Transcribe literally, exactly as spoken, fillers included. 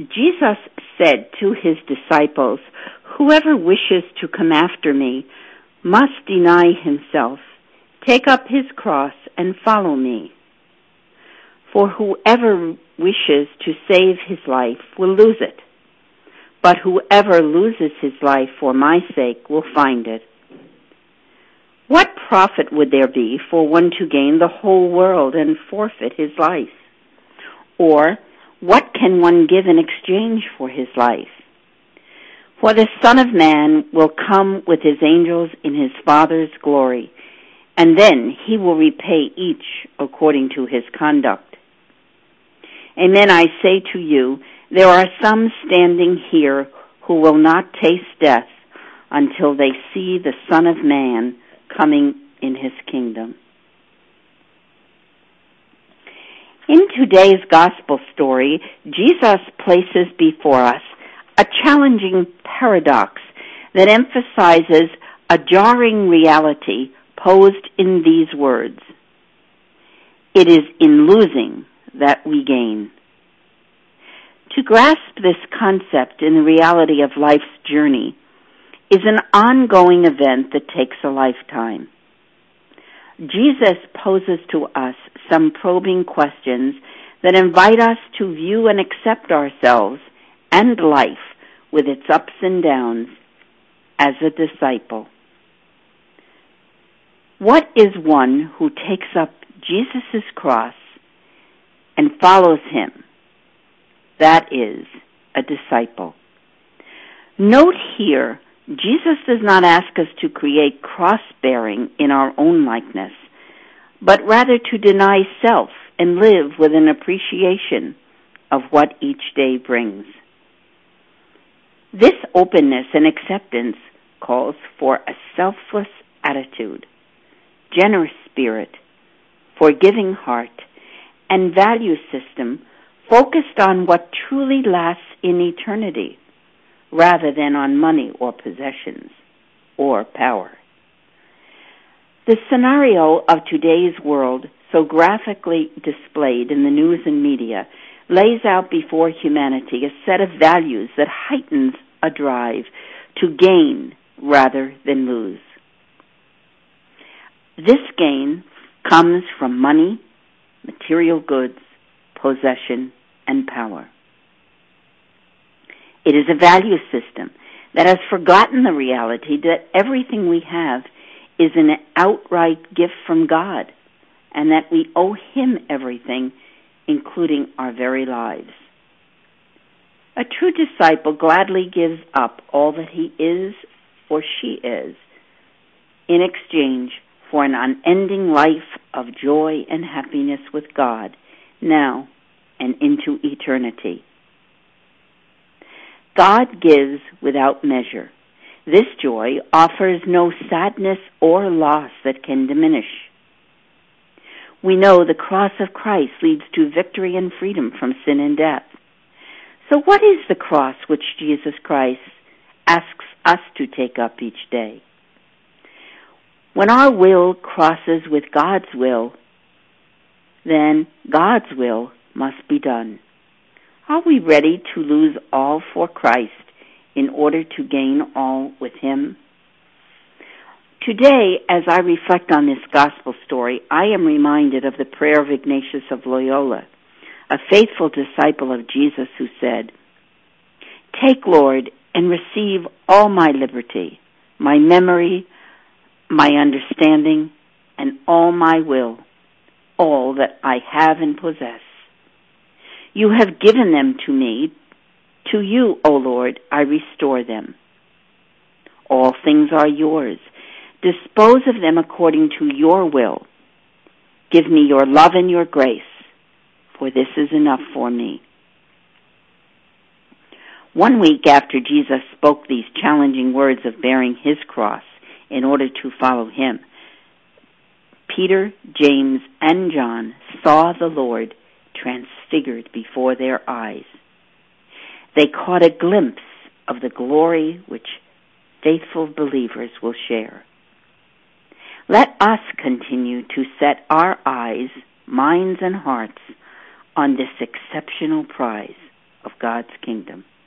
Jesus said to his disciples, "Whoever wishes to come after me must deny himself, take up his cross, and follow me. For whoever wishes to save his life will lose it, but whoever loses his life for my sake will find it. What profit would there be for one to gain the whole world and forfeit his life? Or what can one give in exchange for his life? For the Son of Man will come with his angels in his Father's glory, and then he will repay each according to his conduct. Amen, I say to you, there are some standing here who will not taste death until they see the Son of Man coming in his kingdom." In today's gospel story, Jesus places before us a challenging paradox that emphasizes a jarring reality posed in these words: "It is in losing that we gain." To grasp this concept in the reality of life's journey is an ongoing event that takes a lifetime. Jesus poses to us some probing questions that invite us to view and accept ourselves and life with its ups and downs as a disciple. What is one who takes up Jesus' cross and follows him? That is a disciple. Note here, Jesus does not ask us to create cross-bearing in our own likeness, but rather to deny self and live with an appreciation of what each day brings. This openness and acceptance calls for a selfless attitude, generous spirit, forgiving heart, and value system focused on what truly lasts in eternity, rather than on money or possessions or power. The scenario of today's world, so graphically displayed in the news and media, lays out before humanity a set of values that heightens a drive to gain rather than lose. This gain comes from money, material goods, possession, and power. It is a value system that has forgotten the reality that everything we have is an outright gift from God, and that we owe him everything, including our very lives. A true disciple gladly gives up all that he is or she is in exchange for an unending life of joy and happiness with God, now and into eternity. God gives without measure. This joy offers no sadness or loss that can diminish. We know the cross of Christ leads to victory and freedom from sin and death. So what is the cross which Jesus Christ asks us to take up each day? When our will crosses with God's will, then God's will must be done. Are we ready to lose all for Christ in order to gain all with him? Today, as I reflect on this gospel story, I am reminded of the prayer of Ignatius of Loyola, a faithful disciple of Jesus who said, "Take, Lord, and receive all my liberty, my memory, my understanding, and all my will, all that I have and possess. You have given them to me. To you, O Lord, I restore them. All things are yours. Dispose of them according to your will. Give me your love and your grace, for this is enough for me." One week after Jesus spoke these challenging words of bearing his cross in order to follow him, Peter, James, and John saw the Lord transfigured before their eyes. They caught a glimpse of the glory which faithful believers will share. Let us continue to set our eyes, minds, and hearts on this exceptional prize, of God's kingdom.